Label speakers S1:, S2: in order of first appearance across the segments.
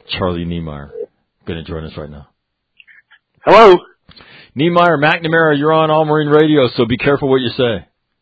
S1: Charlie Niemeyer, going to join us right now.
S2: Hello.
S1: Niemeyer, McNamara, you're on All Marine Radio, so be careful what you say.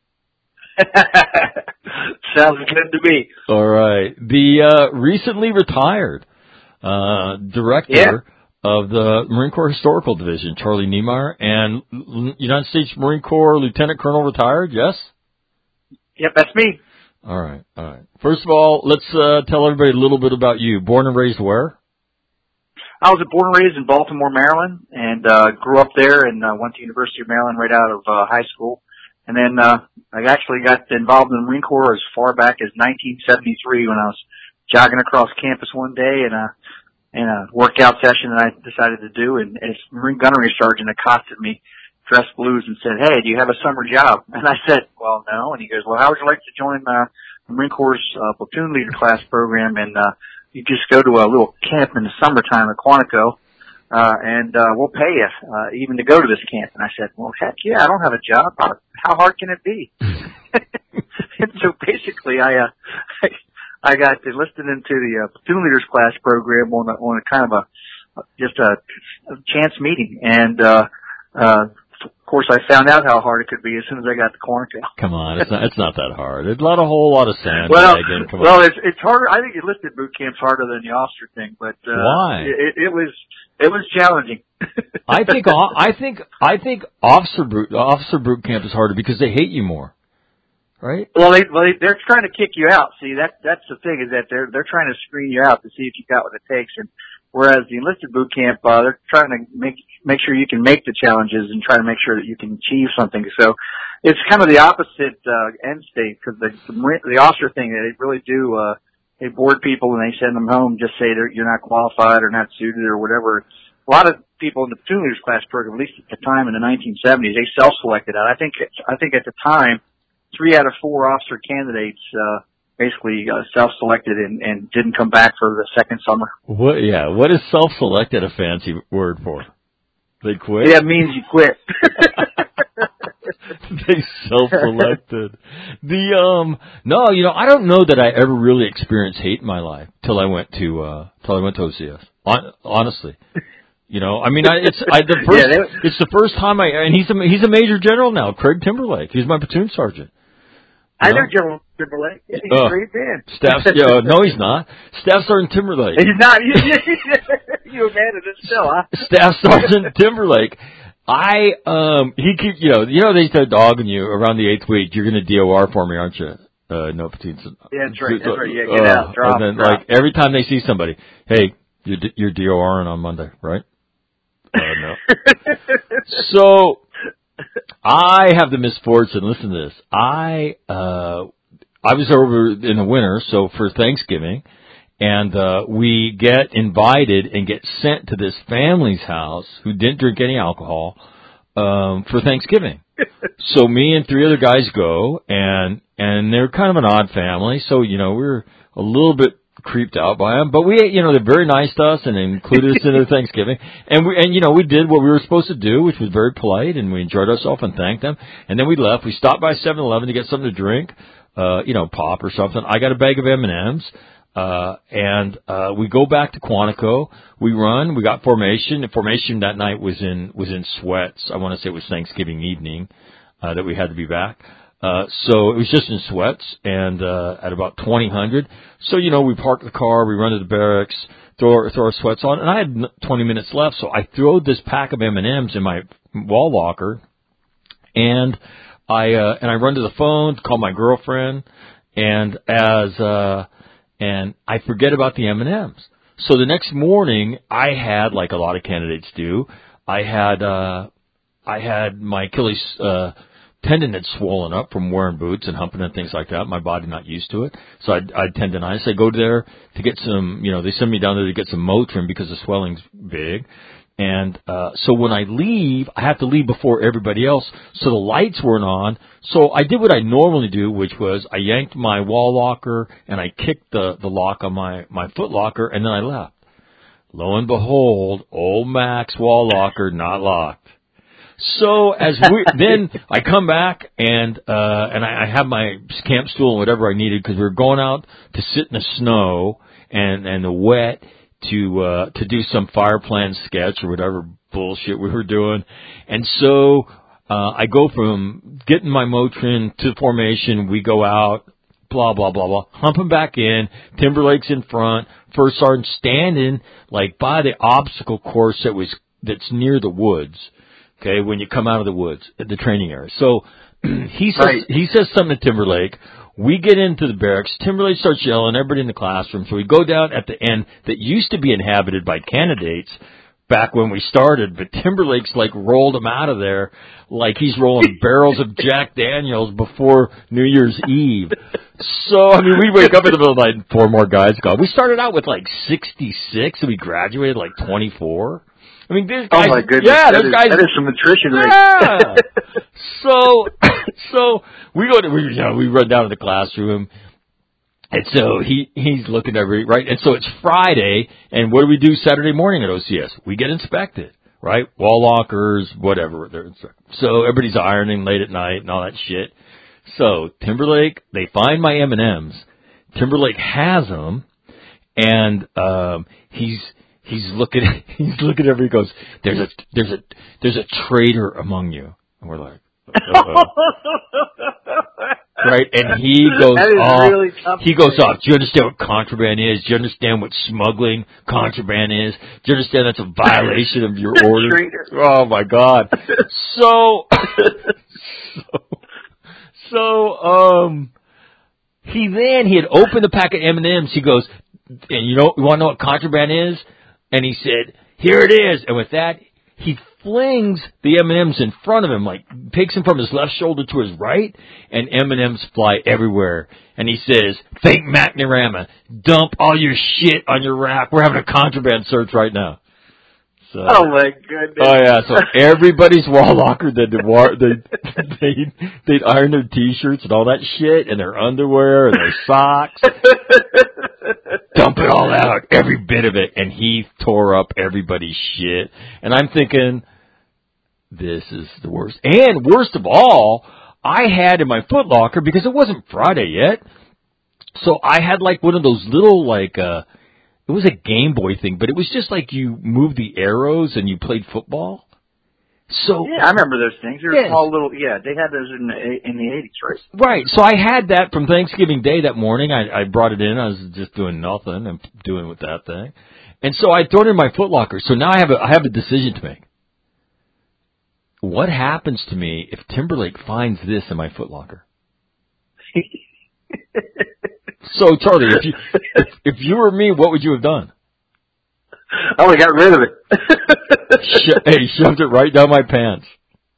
S2: Sounds good to me.
S1: All right. The recently retired director of the Marine Corps Historical Division, Charlie Niemeyer, and United States Marine Corps Lieutenant Colonel retired, yes?
S2: Yep, that's me.
S1: All right. First of all, let's tell everybody a little bit about you. Born and raised where?
S2: I was born and raised in Baltimore, Maryland, and grew up there and went to University of Maryland right out of high school. And then I actually got involved in the Marine Corps as far back as 1973 when I was jogging across campus one day in a workout session that I decided to do, and a Marine gunnery sergeant accosted me, dressed blues, and said, "Hey, do you have a summer job?" And I said, "Well, no." And he goes, "Well, how would you like to join the Marine Corps platoon leader class program? And you just go to a little camp in the summertime at Quantico, and we'll pay you even to go to this camp." And I said, "Well, heck yeah, I don't have a job. How hard can it be?" And so basically, I got enlisted into the platoon leaders class program on a kind of just a chance meeting, and of course, I found out how hard it could be as soon as I got to Quantico.
S1: Come on, it's not that hard. It's a whole lot of sand.
S2: Well, it's harder. I think enlisted boot camp's harder than the officer thing, but
S1: why?
S2: It was challenging.
S1: I think officer boot camp is harder because they hate you more, right?
S2: Well, they're trying to kick you out. See, that's the thing, is that they're trying to screen you out to see if you got what it takes. And whereas the enlisted boot camp, they're trying to make sure you can make the challenges and try to make sure that you can achieve something. So it's kind of the opposite end state, because the officer thing, they really do. They board people and they send them home, just say you're not qualified or not suited or whatever. A lot of people in the platoon leaders class program, at least at the time in the 1970s, they self-selected out. I think at the time, 3 out of 4 officer candidates basically self-selected and didn't come back for the second summer.
S1: What is self-selected a fancy word for? They quit?
S2: Yeah, it means you quit.
S1: They self-selected. No, I don't know that I ever really experienced hate in my life till I went to OCS. Honestly. It's the first time and he's a major general now, Craig Timberlake. He's my platoon sergeant.
S2: I know General Timberlake. He's a great man.
S1: No, he's not. Staff Sergeant Timberlake.
S2: He's not. You abandoned it still, huh?
S1: Staff Sergeant Timberlake. He keeps, they start dogging you around the 8th week. You're going to DOR for me, aren't you? No, platoon.
S2: Yeah, that's right. Yeah, get out. Drop.
S1: And then, every time they see somebody, hey, you're DORing on Monday, right? No. So, I have the misfortune, listen to this. I was over in the winter, so for Thanksgiving, and we get invited and get sent to this family's house who didn't drink any alcohol for Thanksgiving. So me and 3 other guys go, and they're kind of an odd family, so we're a little bit creeped out by them, but they're very nice to us and included us in their Thanksgiving, and we did what we were supposed to do, which was very polite, and we enjoyed ourselves and thanked them, and then we left. We stopped by 7-Eleven to get something to drink, pop or something. I got a bag of M&Ms, and we go back to Quantico. We got formation. The formation that night was in sweats. I want to say it was Thanksgiving evening, that we had to be back. So it was just in sweats, and at about 2000. So we park the car, we run to the barracks, throw our sweats on, and I had 20 minutes left. So I throw this pack of M&Ms in my wall locker, and I run to the phone to call my girlfriend, and and I forget about the M&Ms. So the next morning, I had, like a lot of candidates do, I had my Achilles tendon had swollen up from wearing boots and humping and things like that. My body not used to it. So I'd tendonitis. I go there to get some, they send me down there to get some Motrin because the swelling's big. And so when I leave, I have to leave before everybody else. So the lights weren't on. So I did what I normally do, which was I yanked my wall locker and I kicked the lock on my foot locker, and then I left. Lo and behold, old Mac's wall locker not locked. So then I come back and I have my camp stool and whatever I needed, because we were going out to sit in the snow and the wet to do some fire plan sketch or whatever bullshit we were doing. And so I go from getting my Motrin to formation. We go out, blah, blah, blah, blah, humping back in. Timberlake's in front. First sergeant standing like by the obstacle course that's near the woods. Okay, when you come out of the woods, the training area. So he says something to Timberlake. We get into the barracks. Timberlake starts yelling, everybody in the classroom. So we go down at the end that used to be inhabited by candidates back when we started, but Timberlake's like rolled them out of there like he's rolling barrels of Jack Daniels before New Year's Eve. So, I mean, we wake up in the middle of the night and 4 more guys go. We started out with like 66 and we graduated like 24. I mean, these guys.
S2: Oh my goodness!
S1: Yeah,
S2: that is some attrition rate.
S1: Yeah. So we run down to the classroom, and so he's looking at right, and so it's Friday, and what do we do Saturday morning at OCS? We get inspected, right? Wall lockers, whatever. So everybody's ironing late at night and all that shit. So Timberlake, they find my M&Ms. Timberlake has them, and He's looking at everybody. He goes, there's a traitor among you, and we're like, uh-oh. Right? And he goes off. Really he goes off. Do you understand what contraband is? Do you understand what smuggling contraband is? Do you understand that's a violation of your order? Oh my God! So he had opened the pack of M&Ms. He goes, and you want to know what contraband is? And he said, here it is. And with that, he flings the M&Ms in front of him, like takes them from his left shoulder to his right, and M&Ms fly everywhere. And he says, thank McNamara. Dump all your shit on your rack. We're having a contraband search right now. So,
S2: oh my goodness!
S1: Oh yeah, so everybody's wall locker they'd iron their t-shirts and all that shit, and their underwear and their socks. Dump it all out, every bit of it, and he tore up everybody's shit. And I'm thinking, this is the worst. And worst of all, I had in my Foot Locker, because it wasn't Friday yet, so I had like one of those little it was a Game Boy thing, but it was just like you moved the arrows and you played football. So
S2: yeah, I remember those things. They were small little. Yeah, they had those in the 80s, right?
S1: Right. So I had that from Thanksgiving Day that morning. I brought it in. I was just doing nothing and doing with that thing, and so I threw it in my Foot Locker. So now I have a decision to make. What happens to me if Timberlake finds this in my Foot Locker? So, Charlie, if you were me, what would you have done?
S2: I would have got rid of it.
S1: Hey, shoved it right down my pants.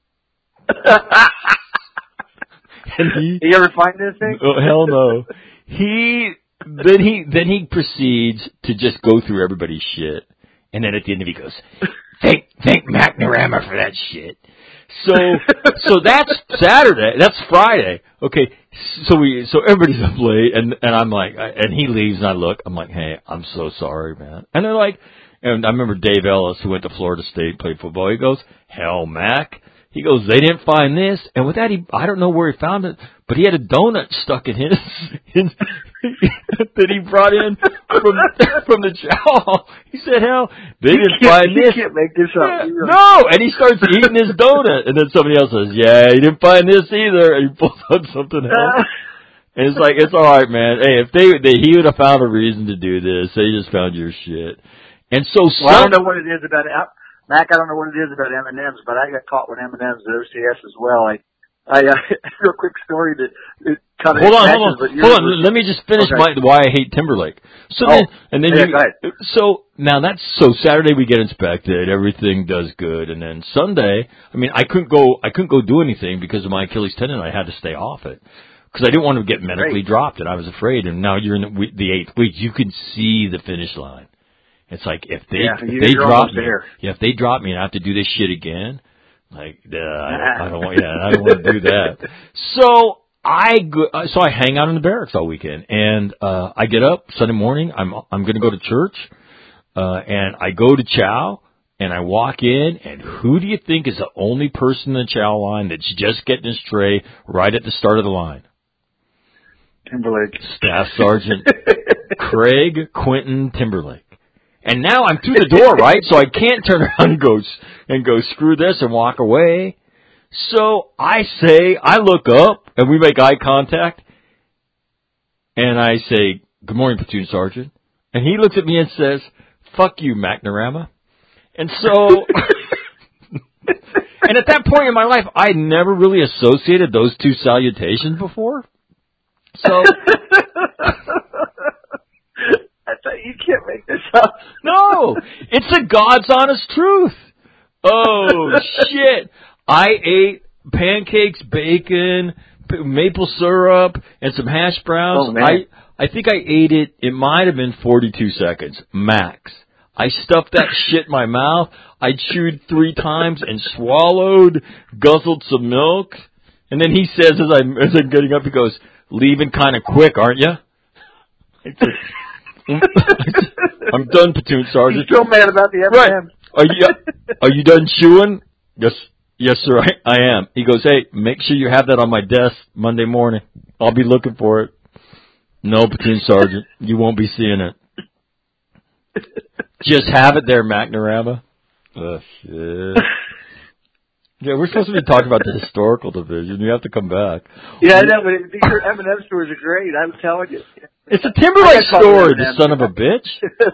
S1: And
S2: you ever find this thing?
S1: Oh, hell no. Then he proceeds to just go through everybody's shit, and then at the end of it, he goes, "Thank McNamara for that shit." So that's Saturday. That's Friday. Okay. So everybody's up late, and I'm like, and he leaves, and I look. I'm like, hey, I'm so sorry, man. And they're like, and I remember Dave Ellis, who went to Florida State, played football. He goes, hell, Mac. He goes, they didn't find this, and with that, I don't know where he found it, but he had a donut stuck in his that he brought in from the chow. He said, hell, they didn't find this.
S2: You can't make this up.
S1: Yeah, no, and he starts eating his donut, and then somebody else says, yeah, he didn't find this either, and he pulls out something else. And it's like, it's all right, man. Hey, if he would have found a reason to do this, they just found your shit. And so,
S2: I don't know what it is about it. Mac, I don't know what it is about M&Ms, but I got caught with M&Ms at OCS as well. Real quick story that it kind of
S1: hold on. Let me just finish why I hate Timberlake. So Saturday we get inspected, everything does good, and then Sunday, I mean, I couldn't go do anything because of my Achilles tendon. I had to stay off it because I didn't want to get medically dropped, and I was afraid. And now you're in the 8th week, you can see the finish line. It's like if they drop me, if they drop me and I have to do this shit again, like I don't want to do that. So I hang out in the barracks all weekend, and I get up Sunday morning. I'm going to go to church, and I go to chow, and I walk in, and who do you think is the only person in the chow line that's just getting his tray right at the start of the line?
S2: Timberlake.
S1: Staff Sergeant Craig Quentin Timberlake. And now I'm through the door, right? So I can't turn around and go screw this and walk away. So I look up and we make eye contact. And I say, "Good morning, Platoon Sergeant." And he looks at me and says, "Fuck you, McNarama." And so, and at that point in my life, I never really associated those two salutations before. So,
S2: I thought you can't make this up.
S1: No, it's a God's honest truth. Oh, shit. I ate pancakes, bacon, maple syrup, and some hash browns.
S2: Oh, man.
S1: I think I ate it. It might have been 42 seconds, max. I stuffed that shit in my mouth. I chewed 3 times and swallowed, guzzled some milk. And then he says, as I'm getting up, he goes, "Leaving kind of quick, aren't you?" I'm done, Platoon Sergeant.
S2: He's still mad about the M&Ms.
S1: Right. Are you done chewing? Yes, sir, I am. He goes, "Hey, make sure you have that on my desk Monday morning. I'll be looking for it." "No, Platoon Sergeant, you won't be seeing it." Just have it there, McNarama. Oh, shit. Yeah, we're supposed to be talking about the historical division. You have to come back.
S2: Yeah, I know, but your M&M stories are great. I'm telling you.
S1: It's a Timberlake story, the son of a bitch.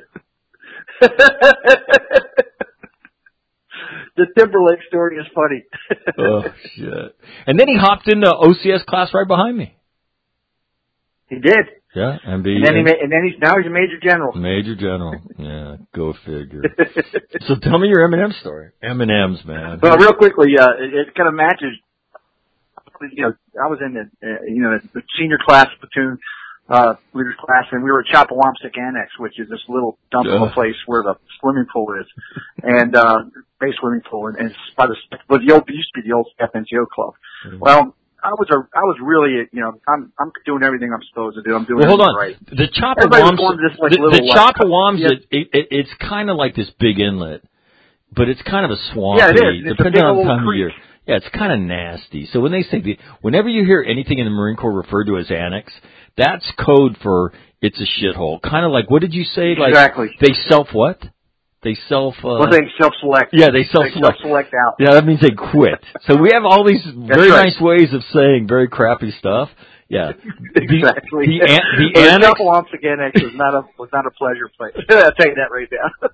S2: The Timberlake story is funny.
S1: Oh, shit. And then he hopped into OCS class right behind me.
S2: He did.
S1: Yeah,
S2: and then he's a major general.
S1: Major general. Yeah, go figure. So tell me your M&M story. M&Ms, man.
S2: Well, real quickly, it kind of matches. You know, I was in the senior class platoon leaders class, and we were at Chapawamsek Annex, which is this little dump of a place where the swimming pool is, and base swimming pool, and it's by it used to be the old FNCO club. Mm-hmm. Well, I was really, I'm doing everything I'm supposed to do. I'm doing everything right.
S1: The Chapawamsek, it's kind of like this big inlet, but it's kind of a swampy.
S2: Yeah, it is.
S1: Depending on the time of year. Yeah, it's kind of nasty. So when they say whenever you hear anything in the Marine Corps referred to as annex, that's code for it's a shithole. Kind of like, what did you say?
S2: Exactly.
S1: Like they self what? They
S2: self-select.
S1: Yeah, they self-select.
S2: They self-select out.
S1: Yeah, that means they quit. So we have all these very nice ways of saying very crappy stuff. Yeah.
S2: Exactly.
S1: The annex.
S2: Chapawamsek Annex was not a pleasure place. I'll tell you that right now.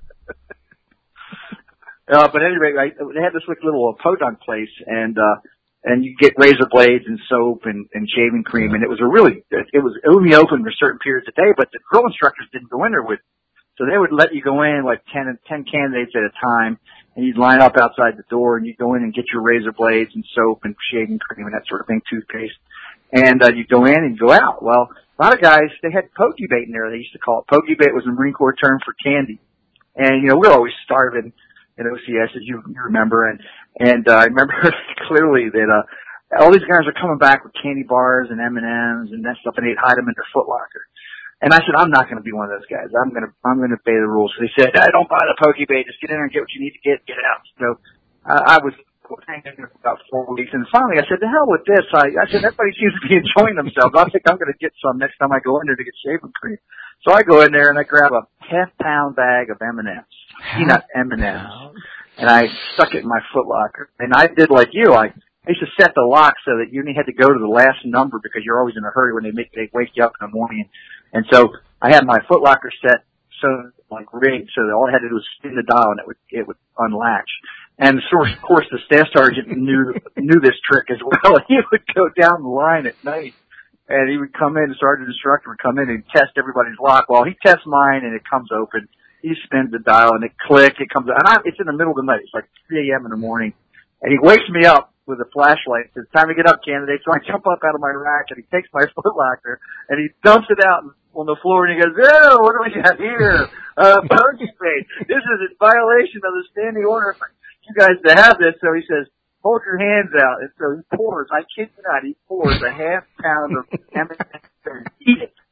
S2: But anyway, they had this little podunk place, and you get razor blades and soap and shaving cream, and it was it was only open for certain periods of day, but the drill instructors didn't go in there with. So they would let you go in like 10 candidates at a time, and you'd line up outside the door, and you'd go in and get your razor blades and soap and shaving cream and that sort of thing, toothpaste. And you'd go in and go out. Well, a lot of guys, they had pokey bait in there, they used to call it. Pokey bait was a Marine Corps term for candy. And, we're always starving in OCS, as you remember. And I remember clearly that all these guys are coming back with candy bars and M&Ms and that stuff, and they'd hide them in their Foot Locker. And I said, I'm not going to be one of those guys. I'm going to obey the rules. So they said, don't buy the pokey bait. Just get in there and get what you need to get out. So I was hanging there for about 4 weeks. And finally I said, the hell with this. I said, everybody seems to be enjoying themselves. I think I'm going to get some next time I go in there to get shaving cream. So I go in there and I grab a half-pound bag of M&Ms, peanut M&Ms. And I stuck it in my Foot Locker. And I did like you. I used to set the lock so that you only had to go to the last number because you're always in a hurry when they wake you up in the morning. And so I had my Foot Locker set rigged so that all I had to do was spin the dial and it would unlatch. And of course the staff sergeant knew this trick as well. He would go down the line at night and he would come in, the sergeant instructor would come in and test everybody's lock. Well, he tests mine and it comes open. He spins the dial and it comes out. And it's in the middle of the night. It's like 3 a.m. in the morning. And he wakes me up with a flashlight. It's time to get up, candidate. So I jump up out of my rack and he takes my Foot Locker and he dumps it out on the floor and he goes, "Oh, what do we have here? Pokey bait. This is in violation of the standing order for you guys to have this." So he says, "Hold your hands out." And so he pours, I kid you not, he pours a half pound of M&Ms and eat it.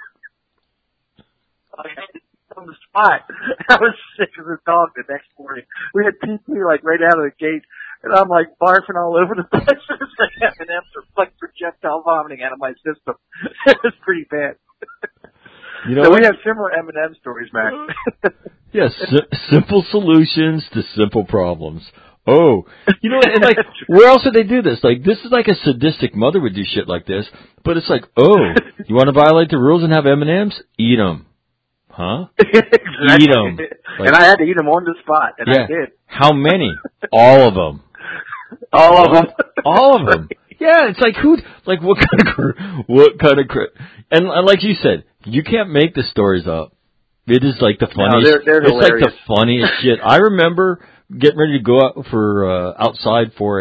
S2: I had to on the spot. I was sick as a dog the next morning. We had PP right out of the gate. And I'm barfing all over the place. M&Ms are projectile vomiting out of my system. It was pretty bad. So we have similar M&M stories, Mac.
S1: Yes, simple solutions to simple problems. Oh, you know, and like, where else would they do this? Like, this is like a sadistic mother would do shit like this, but it's like, oh, you want to violate the rules and have M&Ms? Eat them. Huh?
S2: Exactly.
S1: Eat them. Like,
S2: and I had to eat them on the spot, and
S1: yeah.
S2: I did.
S1: How many? All of them.
S2: All of them.
S1: All of them. Yeah, it's like what kind of, and like you said, you can't make the stories up. It is like the funniest.
S2: No, they're
S1: it's
S2: hilarious.
S1: Like the funniest shit. I remember getting ready to go out for outside for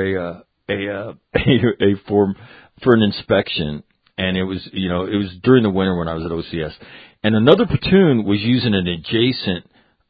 S1: for an inspection, and it was during the winter when I was at OCS, and another platoon was using an adjacent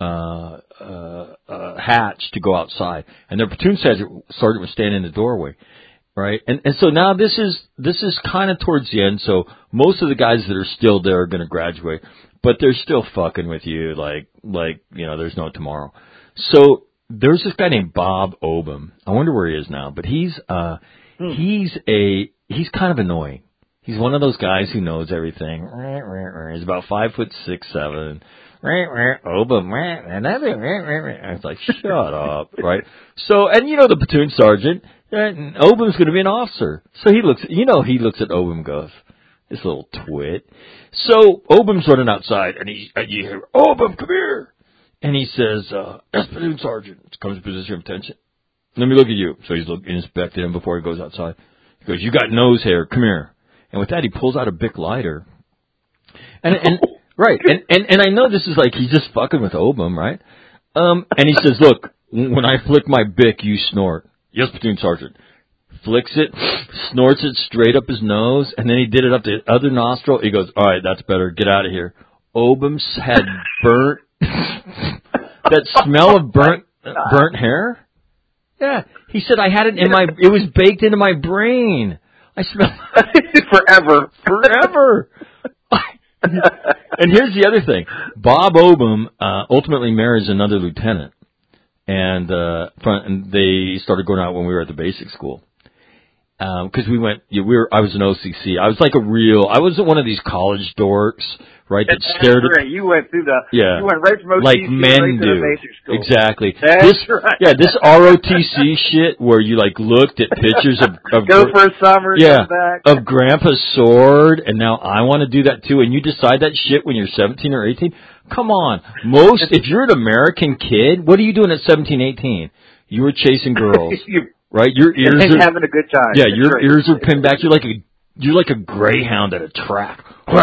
S1: hatch to go outside, and their platoon sergeant was standing in the doorway. Right, and so now this is kind of towards the end. So most of the guys that are still there are going to graduate, but they're still fucking with you, like there's no tomorrow. So there's this guy named Bob Obum. I wonder where he is now, but he's kind of annoying. He's one of those guys who knows everything. He's about 5'6", 7". Obum, and it's like, shut up, right? So, and the platoon sergeant. And Obum's going to be an officer. So he looks at Obum and goes, this little twit. So Obum's running outside, and you hear, Obum, come here. And he says, yes, platoon sergeant. Comes to position of attention. Let me look at you. So he's inspecting him before he goes outside. He goes, you got nose hair. Come here. And with that, he pulls out a Bic lighter. And right. And I know this is like, he's just fucking with Obum, right? And he says, look, when I flick my Bic, you snort. Yes, platoon sergeant. Flicks it, snorts it straight up his nose, and then he did it up the other nostril. He goes, all right, that's better. Get out of here. Obum's had burnt, that smell of burnt hair? Yeah. He said I had it it was baked into my brain. I smell
S2: Forever.
S1: And here's the other thing. Bob Obum ultimately marries another lieutenant. And they started going out when we were at the basic school. Cause I was an OCC. I was like I wasn't one of these college dorks, right? That stared at.
S2: You went through
S1: you
S2: went right from OCC
S1: like men
S2: right
S1: do.
S2: To the basic school.
S1: Exactly.
S2: That's right.
S1: Yeah, this ROTC shit where you like looked at pictures of
S2: go for a summer, come back.
S1: Of Grandpa's sword, and now I want to do that too, and you decide that shit when you're 17 or 18? Come on. If you're an American kid, what are you doing at 17, 18? You were chasing girls. Right? Your ears
S2: are having a good time.
S1: Yeah, your ears are pinned back. You're like a greyhound at a track.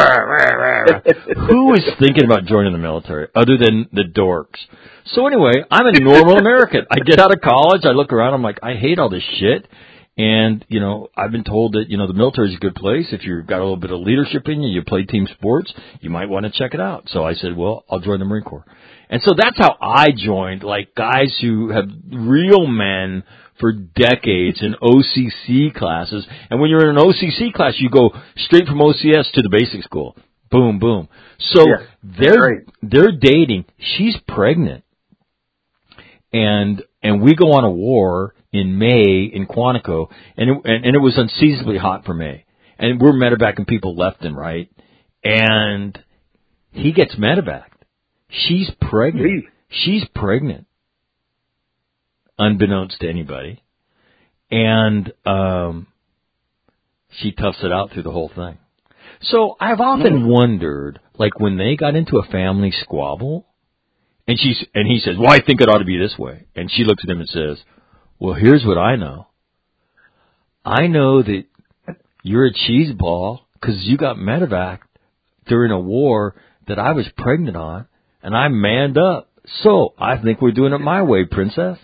S1: Who is thinking about joining the military other than the dorks? So anyway, I'm a normal American. I get out of college, I look around, I'm like, I hate all this shit. And, I've been told that, the military is a good place. If you've got a little bit of leadership in you, you play team sports, you might want to check it out. So I said, well, I'll join the Marine Corps. And so that's how I joined, like guys who have real men for decades in OCC classes. And when you're in an OCC class, you go straight from OCS to the basic school. Boom, boom. So they're dating. She's pregnant. And we go on a war in May in Quantico, and it was unseasonably hot for May. And we're medevacing people left and right. And he gets medevaced. She's pregnant. She's pregnant. Unbeknownst to anybody. And she toughs it out through the whole thing. So I've often wondered, like when they got into a family squabble, and he says, well, I think it ought to be this way. And she looks at him and says, well, here's what I know. I know that you're a cheeseball because you got medevaced during a war that I was pregnant on, and I manned up. So I think we're doing it my way, princess.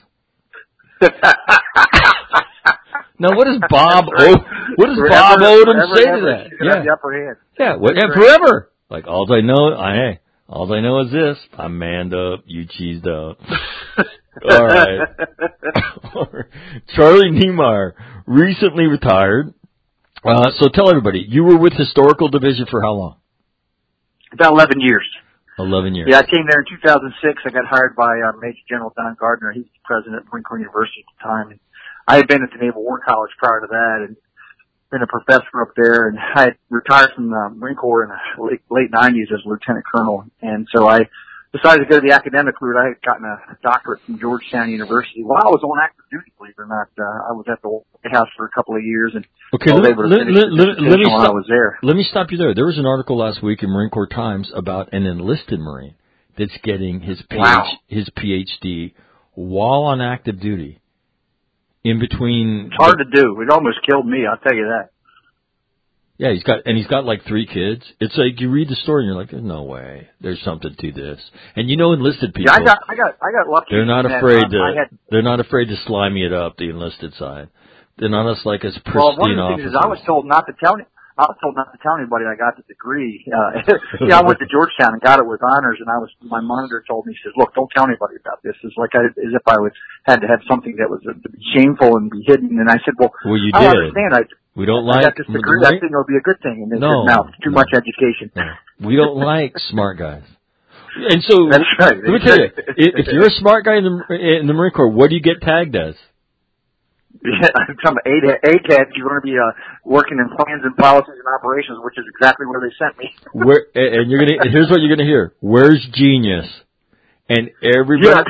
S1: Now, what does Bob Odom say to that?
S2: Yeah, the upper hand.
S1: Yeah, forever. Like all I know is this: I'm manned up, you cheesed up. All right. Charlie Niemeyer recently retired. So tell everybody, you were with Historical Division for how long?
S2: About 11 years.
S1: 11 years.
S2: Yeah, I came there in 2006. I got hired by Major General Don Gardner. He's the president of Marine Corps University at the time. And I had been at the Naval War College prior to that and been a professor up there. And I had retired from the Marine Corps in the late 90s as a lieutenant colonel. And so I decided to go the academic route. I had gotten a doctorate from Georgetown University. While I was on active duty, believe it or not, I was at the White House for a couple of years, and
S1: okay,
S2: let me
S1: stop,
S2: I was there.
S1: Let me stop you there. There was an article last week in Marine Corps Times about an enlisted Marine that's getting his PhD while on active duty. In between,
S2: it's hard to do. It almost killed me. I'll tell you that.
S1: Yeah, he's got like 3 kids. It's like you read the story and you're like, there's no way. There's something to this. And you know, enlisted people.
S2: Yeah, I got lucky.
S1: They're not afraid they're not afraid to slimy it up, the enlisted side. They're not as like as pristine
S2: Well, one of the things
S1: officers.
S2: is I was told not to tell anybody I got the degree. I went to Georgetown and got it with honors, and my monitor told me, he says, "Look, don't tell anybody about this." It's like as if I had to have something that was shameful and be hidden. And I said, "Well,
S1: you
S2: I
S1: did.
S2: understand.
S1: We don't
S2: I
S1: like
S2: got this degree. I think it'll be a good thing." And they said, "No, too much education."
S1: No. We don't like smart guys. And so,
S2: that's right.
S1: Let me tell you, if you're a smart guy in the Marine Corps, what do you get tagged as?
S2: Yeah, some ACAD, you're going to be working in plans and policies and operations, which is exactly where they sent me.
S1: Here's what you're gonna hear. Where's genius? And everybody,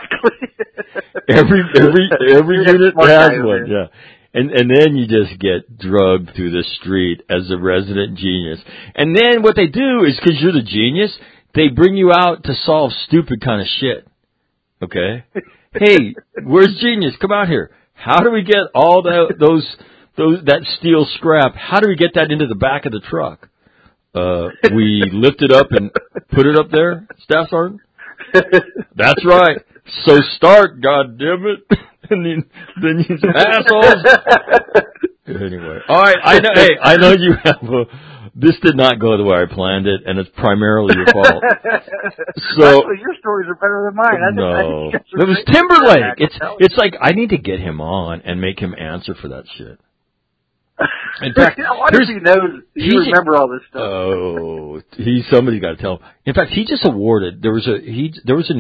S1: every unit has one. Yeah, and then you just get drugged through the street as a resident genius. And then what they do is, because you're the genius, they bring you out to solve stupid kind of shit. Okay? Hey, where's genius? Come out here. How do we get all that steel scrap? How do we get that into the back of the truck? We lift it up and put it up there, Staff Sergeant? That's right. So start, goddammit. And then you assholes. Anyway. All right, I know you have this did not go the way I planned it, and it's primarily your fault. So
S2: actually, your stories are better than mine.
S1: No. It was Timberlake. It's like I need to get him on and make him answer for that shit. In fact,
S2: you remember all this stuff.
S1: Oh, somebody's got to tell him. In fact, he just awarded. There was a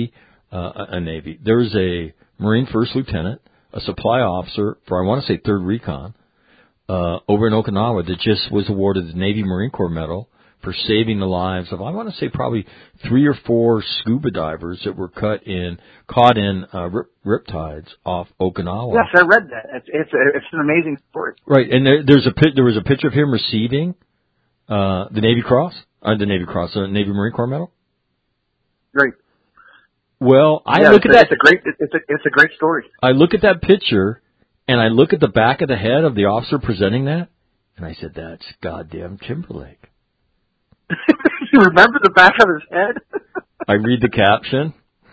S1: Marine First Lieutenant, a supply officer for I want to say 3rd Recon, over in Okinawa that just was awarded the Navy Marine Corps Medal for saving the lives of I want to say probably 3 or 4 scuba divers that were caught in riptides off Okinawa.
S2: Yes, I read that. It's an amazing story.
S1: Right, and there was a picture of him receiving the Navy Marine Corps Medal.
S2: Great.
S1: Well,
S2: look at that. It's a great story.
S1: I look at that picture, and I look at the back of the head of the officer presenting that, and I said, "That's goddamn Timberlake."
S2: You remember the back of his head?
S1: I read the caption.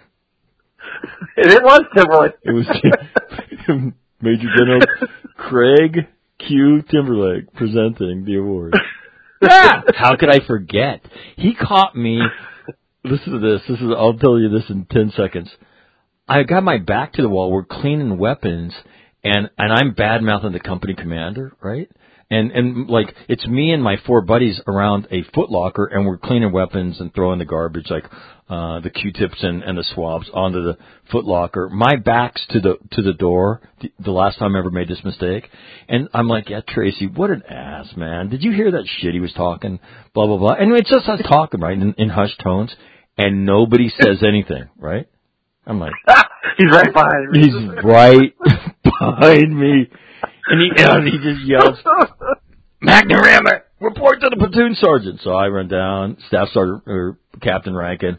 S2: And it was Timberlake.
S1: It was Major General Craig Q. Timberlake presenting the award. Yeah! How could I forget? He caught me. Listen to this. I'll tell you this in 10 seconds. I got my back to the wall. We're cleaning weapons, and I'm bad-mouthing the company commander, right? And like, it's me and my 4 buddies around a Foot Locker, and we're cleaning weapons and throwing the garbage, like, the Q-tips and the swabs onto the Foot Locker. My back's to the door, the last time I ever made this mistake. And I'm like, yeah, Tracy, what an ass, man. Did you hear that shit he was talking? Blah, blah, blah. And it's just us talking, right, in hushed tones, and nobody says anything, right? I'm like,
S2: he's right behind me.
S1: He's right behind me. And he just yells, "McNamara, report to the platoon sergeant." So I run down, Staff Sergeant or Captain Rankin.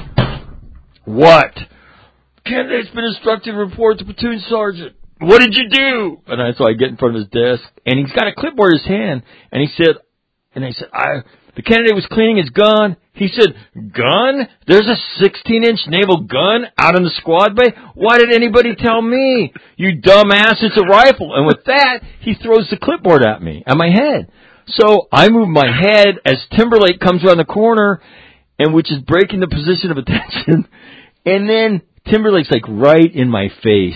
S1: What? Candidate's been instructed to report to platoon sergeant. What did you do? And so I get in front of his desk, and he's got a clipboard in his hand, and I said, the candidate was cleaning his gun. He said, "Gun? There's a 16-inch naval gun out in the squad bay? Why did anybody tell me? You dumbass, it's a rifle." And with that, he throws the clipboard at my head. So I move my head as Timberlake comes around the corner, and which is breaking the position of attention. And then Timberlake's like right in my face.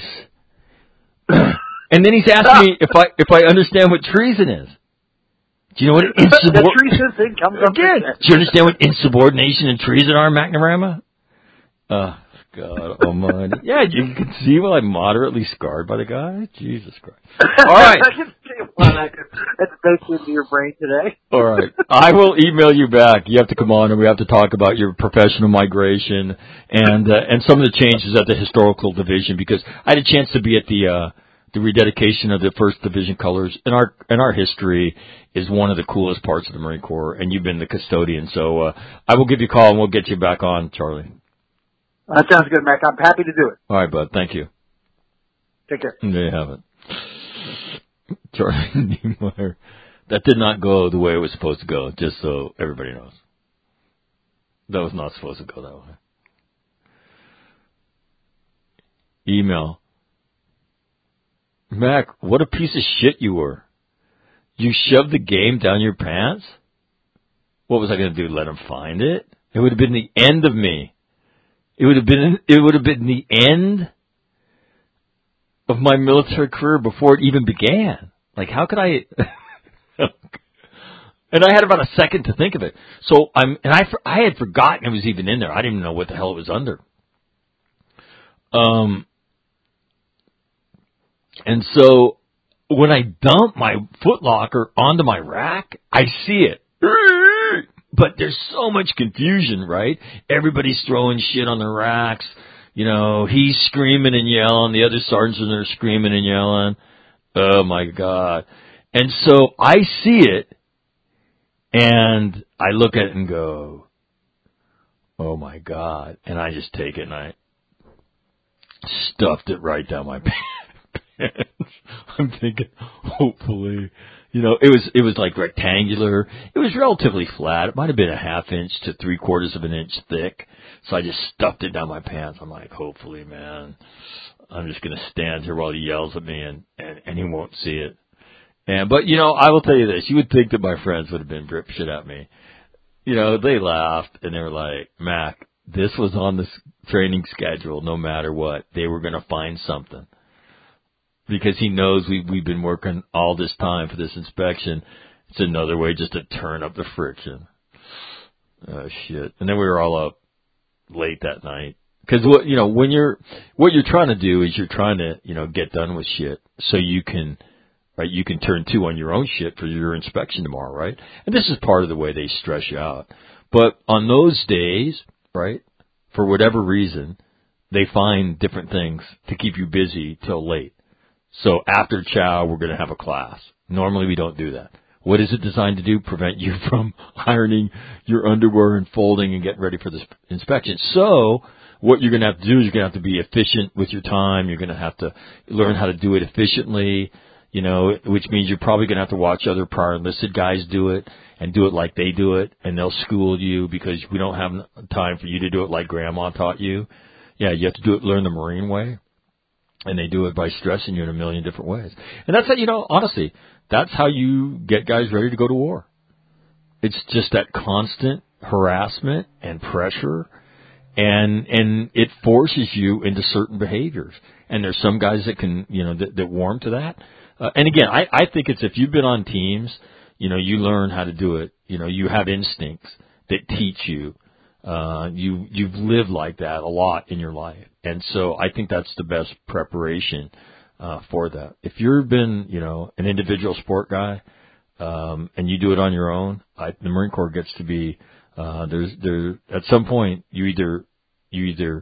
S1: And then he's asking me if I understand what treason is. Do you know what
S2: treason thing comes up
S1: again? Do you understand what insubordination and treason are, McNamara? God God almighty. Yeah, you can see why I'm moderately scarred by the guy. Jesus Christ. All right.
S2: I can see why that's baked into your brain today.
S1: All right. I will email you back. You have to come on and we have to talk about your professional migration and some of the changes at the historical division, because I had a chance to be at the rededication of the first division colors. And our history is one of the coolest parts of the Marine Corps, and you've been the custodian. So I will give you a call and we'll get you back on, Charlie.
S2: That sounds good, Mac. I'm happy to do it.
S1: All right, bud. Thank you.
S2: Take care.
S1: There you have it. Charlie Niemeyer. That did not go the way it was supposed to go, just so everybody knows. That was not supposed to go that way. Email. Mac, what a piece of shit you were. You shoved the game down your pants? What was I going to do, let him find it? It would have been the end of me. It would have been the end of my military career before it even began. Like, how could I? And I had about a second to think of it. So I had forgotten it was even in there. I didn't even know what the hell it was under. And so when I dump my Foot Locker onto my rack, I see it. But there's so much confusion, right? Everybody's throwing shit on the racks. You know, he's screaming and yelling. The other sergeants are there screaming and yelling. Oh, my God. And so I see it, and I look at it and go, oh, my God. And I just take it, and I stuffed it right down my pants. I'm thinking, hopefully, you know, it was like rectangular. It was relatively flat. It might have been a half inch to 3/4 of an inch thick. So I just stuffed it down my pants. I'm like, hopefully, man, I'm just going to stand here while he yells at me and he won't see it. But you know, I will tell you this. You would think that my friends would have been drip shit at me. You know, they laughed and they were like, Mac, this was on the training schedule no matter what. They were going to find something. Because he knows we've been working all this time for this inspection. It's another way just to turn up the friction. Oh, shit. And then we were all up late that night. Because what you're trying to do is you're trying to, you know, get done with shit so you can turn to on your own shit for your inspection tomorrow, right? And this is part of the way they stress you out. But on those days, right, for whatever reason, they find different things to keep you busy till late. So after chow, we're going to have a class. Normally we don't do that. What is it designed to do? Prevent you from ironing your underwear and folding and getting ready for this inspection. So what you're going to have to do is you're going to have to be efficient with your time. You're going to have to learn how to do it efficiently, you know, which means you're probably going to have to watch other prior enlisted guys do it and do it like they do it, and they'll school you because we don't have time for you to do it like Grandma taught you. Yeah, you have to do it, learn the Marine way. And they do it by stressing you in a million different ways. And that's how, you know, honestly, that's how you get guys ready to go to war. It's just that constant harassment and pressure, and it forces you into certain behaviors. And there's some guys that can, you know, that warm to that. And again, I think it's if you've been on teams, you know, you learn how to do it. You know, you have instincts that teach you. You've lived like that a lot in your life. And so I think that's the best preparation, for that. If you've been, you know, an individual sport guy, and you do it on your own, the Marine Corps gets to be, at some point you either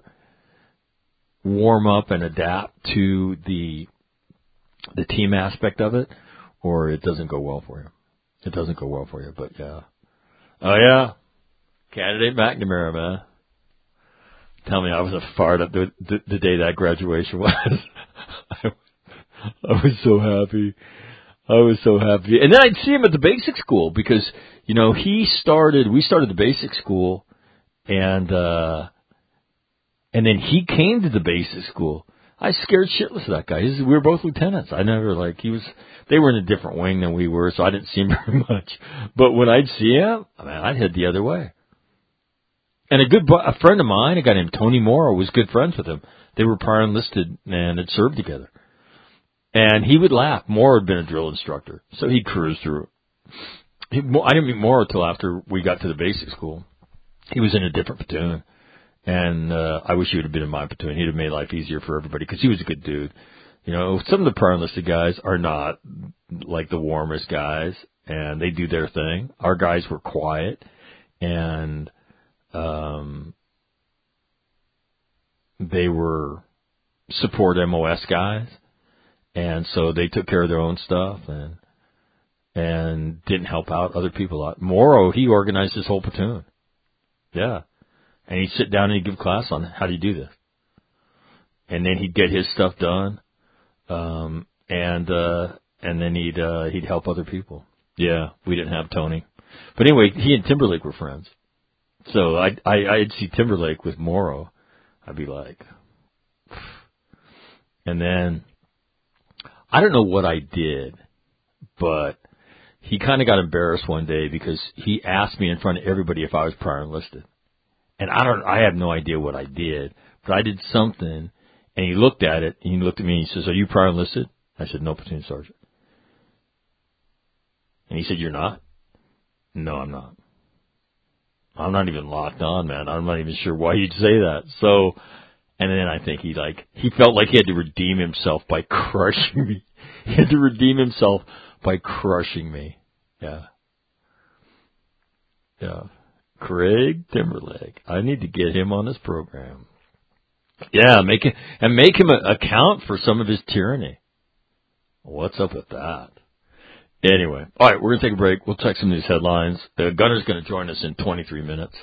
S1: warm up and adapt to the team aspect of it, or it doesn't go well for you. It doesn't go well for you, but yeah. Oh yeah. Candidate McNamara, man. Tell me I was fired up the day that graduation was. I was so happy. I was so happy. And then I'd see him at the basic school because, you know, we started the basic school and then he came to the basic school. I scared shitless of that guy. We were both lieutenants. I never they were in a different wing than we were, so I didn't see him very much. But when I'd see him, I'd head the other way. And a friend of mine, a guy named Tony Morrow, was good friends with him. They were prior enlisted and had served together. And he would laugh. Morrow had been a drill instructor, so he'd cruise through. I didn't meet Morrow till after we got to the basic school. He was in a different platoon. And I wish he would have been in my platoon. He'd have made life easier for everybody because he was a good dude. You know, some of the prior enlisted guys are not like the warmest guys, and they do their thing. Our guys were quiet, and they were support MOS guys, and so they took care of their own stuff and didn't help out other people a lot. Morrow, he organized his whole platoon. Yeah. And he'd sit down and he'd give class on how do you do this. And then he'd get his stuff done. And then he'd help other people. Yeah, we didn't have Tony. But anyway, he and Timberlake were friends. So I'd see Timberlake with Morrow. I'd be like, and then I don't know what I did, but he kind of got embarrassed one day because he asked me in front of everybody if I was prior enlisted. And I have no idea what I did, but I did something, and he looked at it, and he looked at me, and he says, "Are you prior enlisted?" I said, "No, platoon sergeant." And he said, "You're not?" "No, I'm not. I'm not even locked on, man. I'm not even sure why you'd say that." So, and then I think he felt like he had to redeem himself by crushing me. He had to redeem himself by crushing me. Yeah. Yeah. Craig Timberlake. I need to get him on this program. Yeah, make him account for some of his tyranny. What's up with that? Anyway, all right, we're going to take a break. We'll check some of these headlines. Gunner's going to join us in 23 minutes.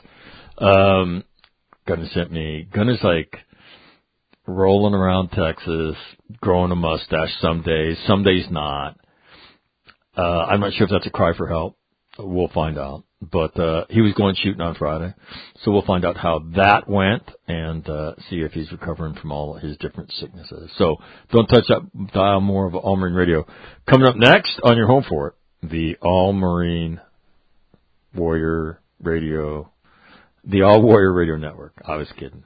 S1: Gunner's like rolling around Texas, growing a mustache some days not. I'm not sure if that's a cry for help. We'll find out. But he was going shooting on Friday, so we'll find out how that went and see if he's recovering from all his different sicknesses. So don't touch that dial. More of All Marine Radio. Coming up next on your home for it, the All Marine Warrior Radio, the All Warrior Radio Network. I was kidding.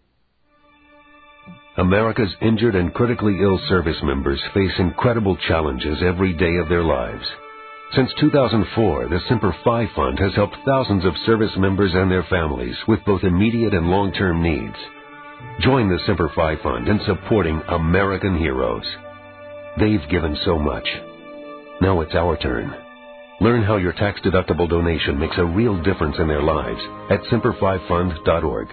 S3: America's injured and critically ill service members face incredible challenges every day of their lives. Since 2004, the Semper Fi Fund has helped thousands of service members and their families with both immediate and long-term needs. Join the Semper Fi Fund in supporting American heroes. They've given so much. Now it's our turn. Learn how your tax-deductible donation makes a real difference in their lives at semperfifund.org.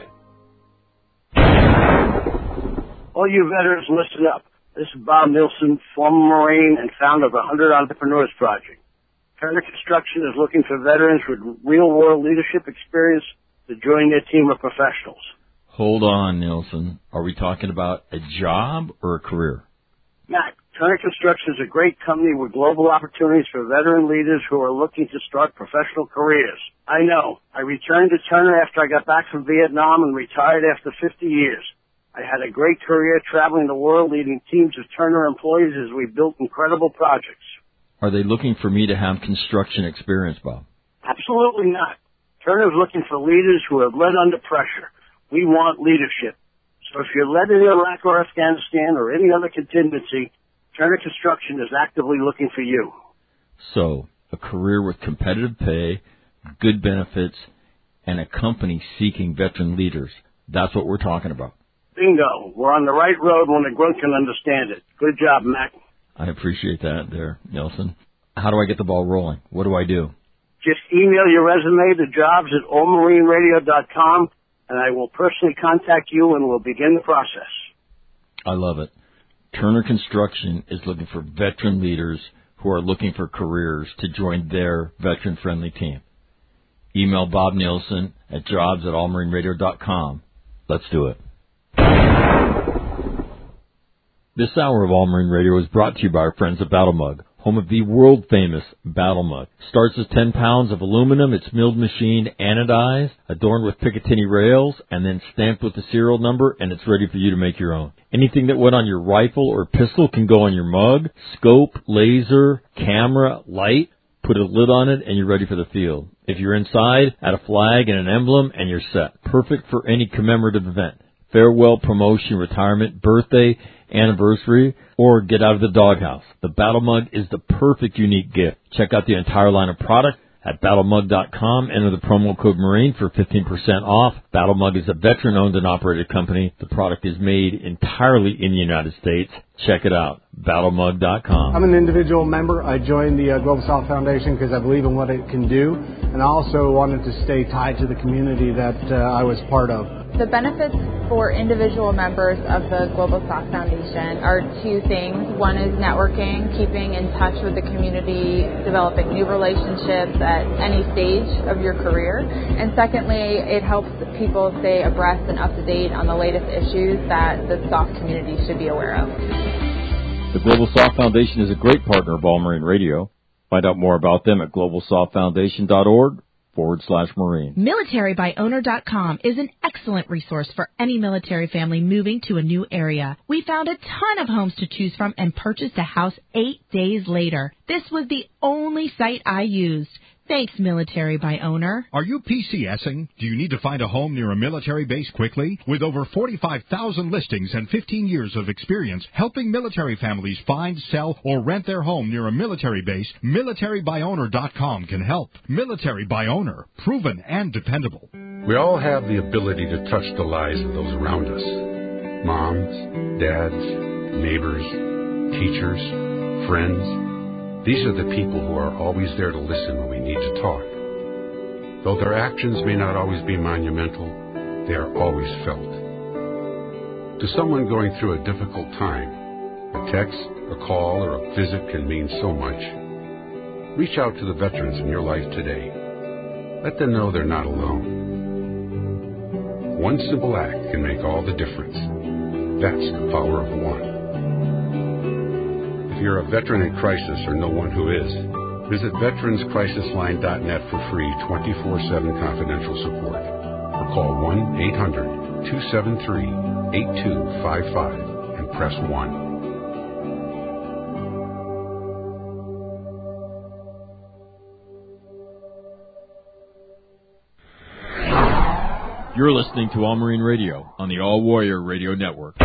S4: All you veterans, listen up. This is Bob Nilsson, former Marine and founder of 100 Entrepreneurs Project. Turner Construction is looking for veterans with real-world leadership experience to join their team of professionals.
S1: Hold on, Nilsson. Are we talking about a job or a career?
S4: Matt, Turner Construction is a great company with global opportunities for veteran leaders who are looking to start professional careers. I know. I returned to Turner after I got back from Vietnam and retired after 50 years. I had a great career traveling the world leading teams of Turner employees as we built incredible projects.
S1: Are they looking for me to have construction experience, Bob?
S4: Absolutely not. Turner is looking for leaders who have led under pressure. We want leadership. So if you're led in Iraq or Afghanistan or any other contingency, Turner Construction is actively looking for you.
S1: So, a career with competitive pay, good benefits, and a company seeking veteran leaders. That's what we're talking about.
S4: Bingo. We're on the right road when the grunt can understand it. Good job, Mac.
S1: I appreciate that there, Nelson. How do I get the ball rolling? What do I do?
S4: Just email your resume to jobs@allmarineradio.com, and I will personally contact you and we'll begin the process.
S1: I love it. Turner Construction is looking for veteran leaders who are looking for careers to join their veteran-friendly team. Email Bob Nielsen at jobs@allmarineradio.com. Let's do it. This hour of All Marine Radio is brought to you by our friends at Battle Mug, home of the world-famous Battle Mug. Starts as 10 pounds of aluminum. It's milled, machined, anodized, adorned with Picatinny rails, and then stamped with the serial number, and it's ready for you to make your own. Anything that went on your rifle or pistol can go on your mug. Scope, laser, camera, light. Put a lid on it, and you're ready for the field. If you're inside, add a flag and an emblem, and you're set. Perfect for any commemorative event. Farewell, promotion, retirement, birthday, anniversary, or get out of the doghouse. The Battle Mug is the perfect unique gift. Check out the entire line of product at battlemug.com. Enter the promo code Marine for 15% off. BattleMug is a veteran-owned and operated company. The product is made entirely in the United States. Check it out, battlemug.com.
S5: I'm an individual member. I joined the Global South Foundation because I believe in what it can do, and I also wanted to stay tied to the community that I was part of.
S6: The benefits for individual members of the Global South Foundation are two things. One is networking, keeping in touch with the community, developing new relationships at any stage of your career. And secondly, it helps people stay abreast and up to date on the latest issues that the SOF community should be aware of.
S1: The Global South Foundation is a great partner of All Marine Radio. Find out more about them at globalsoftfoundation.org/Marine.
S7: MilitaryByOwner.com is an excellent resource for any military family moving to a new area. We found a ton of homes to choose from and purchased a house 8 days later. This was the only site I used. Thanks, Military by Owner.
S8: Are you PCSing? Do you need to find a home near a military base quickly? With over 45,000 listings and 15 years of experience helping military families find, sell, or rent their home near a military base, MilitaryByOwner.com can help. Military by Owner, proven and dependable.
S9: We all have the ability to touch the lives of those around us. Moms, dads, neighbors, teachers, friends. These are the people who are always there to listen when we need to talk. Though their actions may not always be monumental, they are always felt. To someone going through a difficult time, a text, a call, or a visit can mean so much. Reach out to the veterans in your life today. Let them know they're not alone. One simple act can make all the difference. That's the power of one. If you're a veteran in crisis or know one who is, visit veteranscrisisline.net for free 24/7 confidential support. Or call 1-800-273-8255 and press 1.
S1: You're listening to All Marine Radio on the All Warrior Radio Network.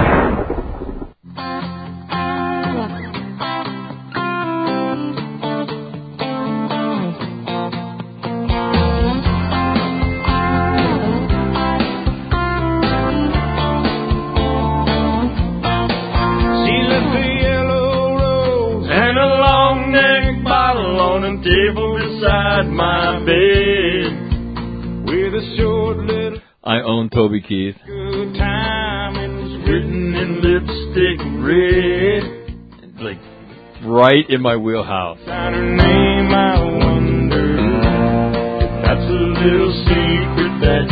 S10: Table beside my bed with a short little
S1: I own Toby Keith.
S10: Good time, it's written in lipstick red.
S1: Like right in my wheelhouse.
S10: Sign her name, I wonder if that's a little secret that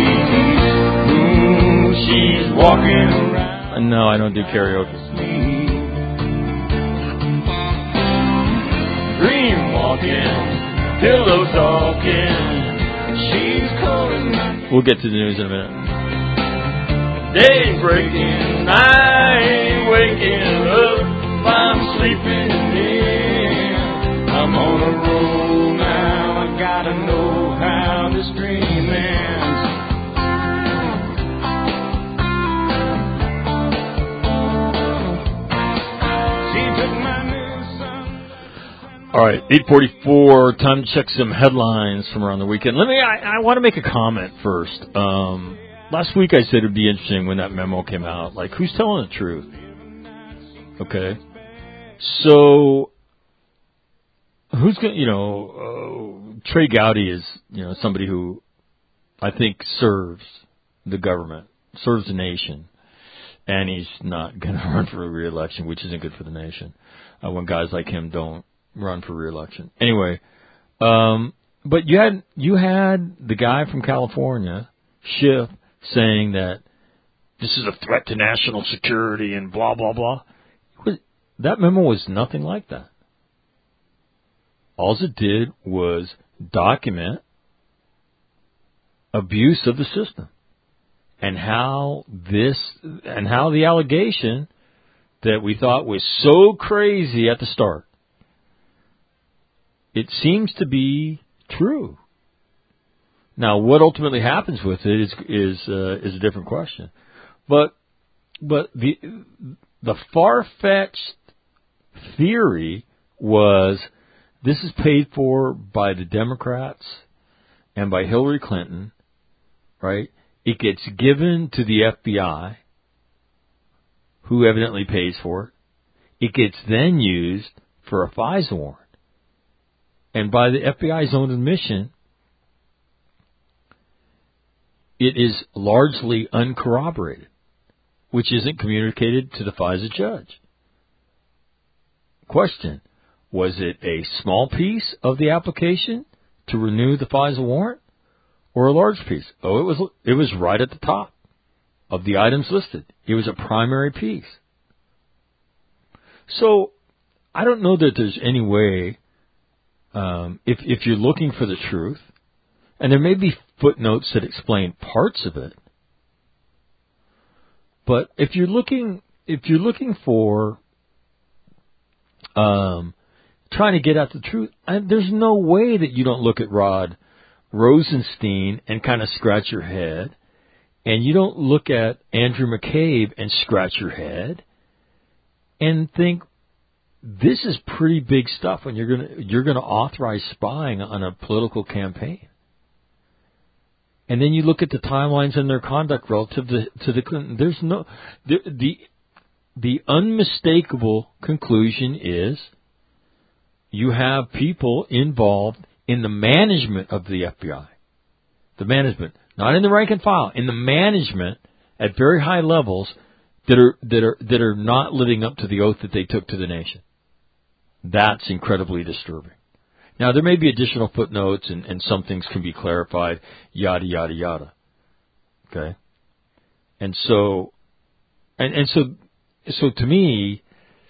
S10: she's walking around.
S1: No, I don't do karaoke.
S10: Dream walking, pillow talking, she's calling me.
S1: We'll get to the news in a minute.
S10: Day's breaking, I ain't waking up, I'm sleeping in. I'm on a roll now, I gotta know how this dream ends. She took my new son.
S1: All right, 8:44. Time to check some headlines from around the weekend. I want to make a comment first. Last week I said it'd be interesting when that memo came out. Like, who's telling the truth? Okay, so who's going? Trey Gowdy is somebody who I think serves the government, serves the nation, and he's not going to run for a re-election, which isn't good for the nation. When guys like him don't run for re-election. Anyway, but you had the guy from California, Schiff, saying that this is a threat to national security and blah, blah, blah. That memo was nothing like that. All it did was document abuse of the system and how the allegation that we thought was so crazy at the start, it seems to be true. Now, what ultimately happens with it is a different question. But the far-fetched theory was This is paid for by the Democrats and by Hillary Clinton, right? It gets given to the FBI, who evidently pays for it. It gets then used for a FISA warrant. And by the FBI's own admission, it is largely uncorroborated, which isn't communicated to the FISA judge. Question, was it a small piece of the application to renew the FISA warrant or a large piece? Oh, it was right at the top of the items listed. It was a primary piece. So I don't know that there's any way, if you're looking for the truth, and there may be footnotes that explain parts of it, but if you're looking for trying to get at the truth, there's no way that you don't look at Rod Rosenstein and kind of scratch your head, and you don't look at Andrew McCabe and scratch your head and think, this is pretty big stuff when you're gonna authorize spying on a political campaign. And then you look at the timelines and their conduct relative to the Clinton. There's no the unmistakable conclusion is you have people involved in the management of the FBI. The management, not in the rank and file, in the management at very high levels that are not living up to the oath that they took to the nation. That's incredibly disturbing. Now, there may be additional footnotes and some things can be clarified, yada, yada, yada. Okay? And so to me,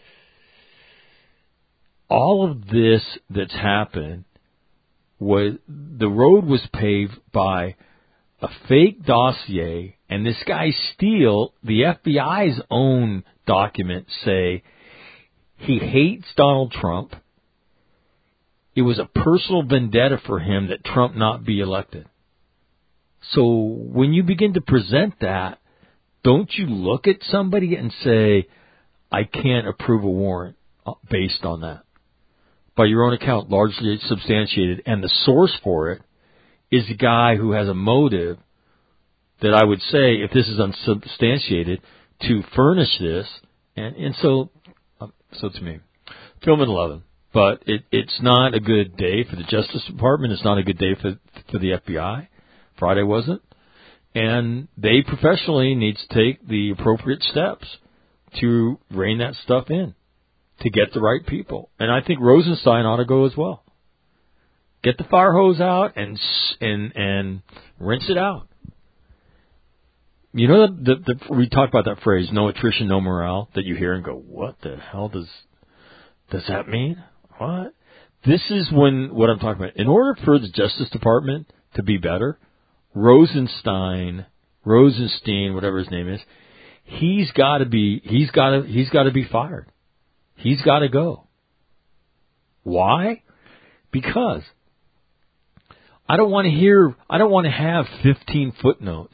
S1: all of this that's happened the road was paved by a fake dossier, and this guy Steele, the FBI's own documents say he hates Donald Trump. It was a personal vendetta for him that Trump not be elected. So when you begin to present that, don't you look at somebody and say, I can't approve a warrant based on that? By your own account, largely substantiated, and the source for it is a guy who has a motive that I would say, if this is unsubstantiated, to furnish this, and so to me, film at 11. But it's not a good day for the Justice Department. It's not a good day for the FBI. Friday wasn't. And they professionally need to take the appropriate steps to rein that stuff in, to get the right people. And I think Rosenstein ought to go as well. Get the fire hose out and rinse it out. You know we talked about that phrase, no attrition, no morale, that you hear and go, what the hell does that mean? What? This is what I'm talking about. In order for the Justice Department to be better, Rosenstein, whatever his name is, he's got to be fired. He's got to go. Why? Because I don't want to have 15 footnotes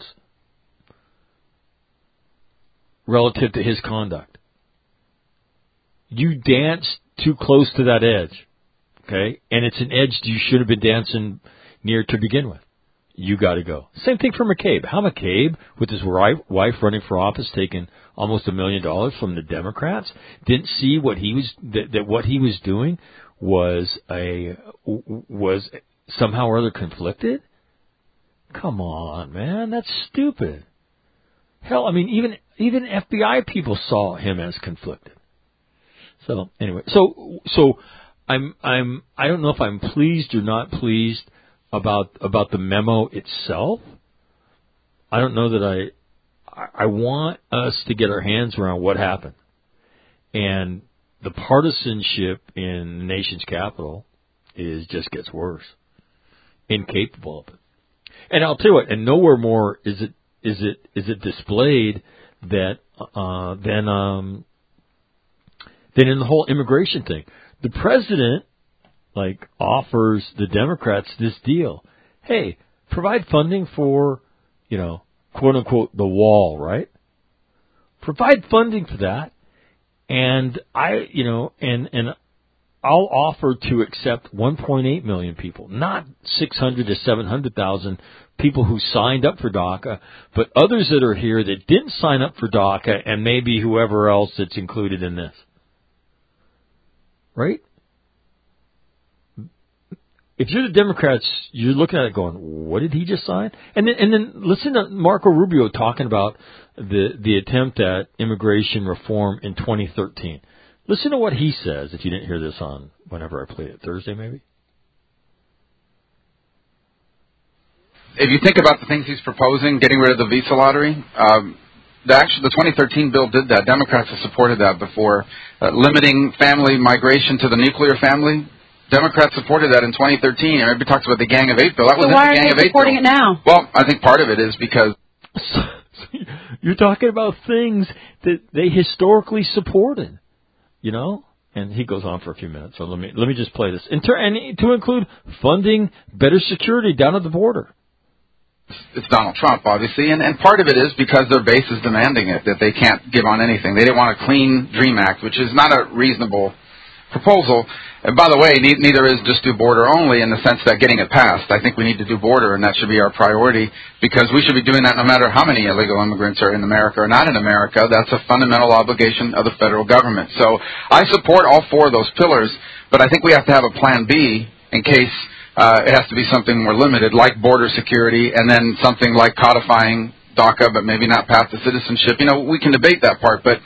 S1: relative to his conduct. You danced too close to that edge, okay? And it's an edge you should have been dancing near to begin with. You got to go. Same thing for McCabe. How McCabe, with his wife running for office, taking almost $1 million from the Democrats, didn't see what he was doing was somehow or other conflicted? Come on, man, that's stupid. Hell, I mean, even FBI people saw him as conflicted. So anyway, so I don't know if I'm pleased or not pleased about the memo itself. I don't know that I want us to get our hands around what happened. And the partisanship in the nation's capital just gets worse. Incapable of it. And I'll tell you what, and nowhere more is it displayed that than in the whole immigration thing. The president offers the Democrats this deal. Hey, provide funding for, quote unquote, the wall, right? Provide funding for that. And I'll offer to accept 1.8 million people, not 600 to 700,000 people who signed up for DACA, but others that are here that didn't sign up for DACA and maybe whoever else that's included in this. Right? If you're the Democrats, you're looking at it going, what did he just sign? And then listen to Marco Rubio talking about the attempt at immigration reform in 2013. Listen to what he says, if you didn't hear this on whenever I played it, Thursday maybe.
S11: If you think about the things he's proposing, getting rid of the visa lottery, the 2013 bill did that. Democrats have supported that before. Limiting family migration to the nuclear family, Democrats supported that in 2013. Everybody talks about the Gang of Eight bill. That was
S12: so why are they supporting it now?
S11: Well, I think part of it is because
S1: you're talking about things that they historically supported, you know. And he goes on for a few minutes. So let me just play this. And to include funding better security down at the border.
S11: It's Donald Trump, obviously, and part of it is because their base is demanding it, that they can't give on anything. They didn't want a clean DREAM Act, which is not a reasonable proposal. And by the way, neither is just do border only in the sense that getting it passed. I think we need to do border, and that should be our priority, because we should be doing that no matter how many illegal immigrants are in America or not in America. That's a fundamental obligation of the federal government. So I support all four of those pillars, but I think we have to have a plan B in case it has to be something more limited, like border security, and then something like codifying DACA, but maybe not path to citizenship. You know, we can debate that part, but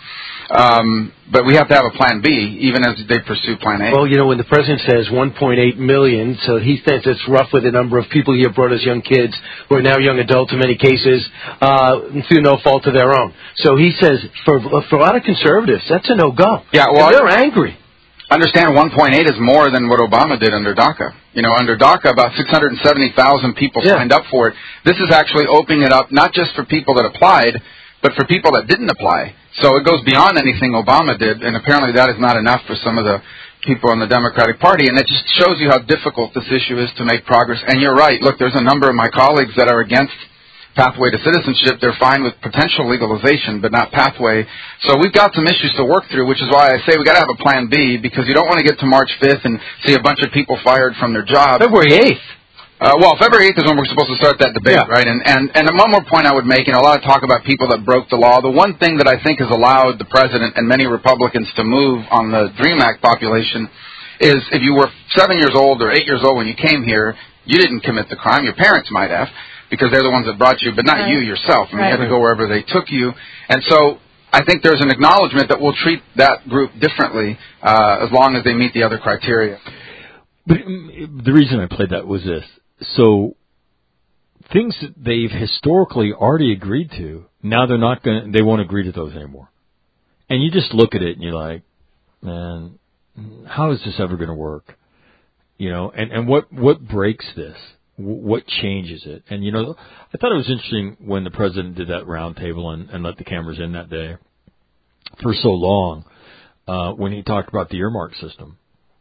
S11: we have to have a plan B, even as they pursue plan A.
S13: Well, you know, when the president says 1.8 million, so he thinks it's roughly the number of people he brought as young kids, who are now young adults in many cases, through no fault of their own. So he says, for a lot of conservatives, that's a no-go.
S11: Yeah, well,
S13: and they're angry.
S11: Understand 1.8 is more than what Obama did under DACA. You know, under DACA, about 670,000 people signed up for it. This is actually opening it up not just for people that applied, but for people that didn't apply. So it goes beyond anything Obama did, and apparently that is not enough for some of the people in the Democratic Party. And it just shows you how difficult this issue is to make progress. And you're right. Look, there's a number of my colleagues that are against pathway to citizenship. They're fine with potential legalization, but not pathway. So we've got some issues to work through, which is why I say we've got to have a plan B, because you don't want to get to March 5th and see a bunch of people fired from their jobs.
S13: February 8th.
S11: Well, February 8th is when we're supposed to start that debate, right? And one more point I would make, a lot of talk about people that broke the law. The one thing that I think has allowed the president and many Republicans to move on the DREAM Act population is if you were 7 years old or 8 years old when you came here, you didn't commit the crime. Your parents might have, because they're the ones that brought you, but not you yourself. I mean, you had to go wherever they took you. And so I think there's an acknowledgement that we'll treat that group differently as long as they meet the other criteria.
S1: But the reason I played that was this. So things that they've historically already agreed to, now they won't agree to those anymore. And you just look at it and you're like, man, how is this ever going to work? You know, and what breaks this? What changes it? And, you know, I thought it was interesting when the president did that round table and let the cameras in that day for so long, when he talked about the earmark system,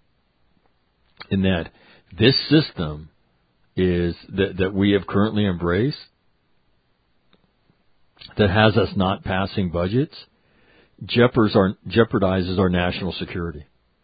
S1: in that this system is that we have currently embraced, that has us not passing budgets, jeopardizes our national security.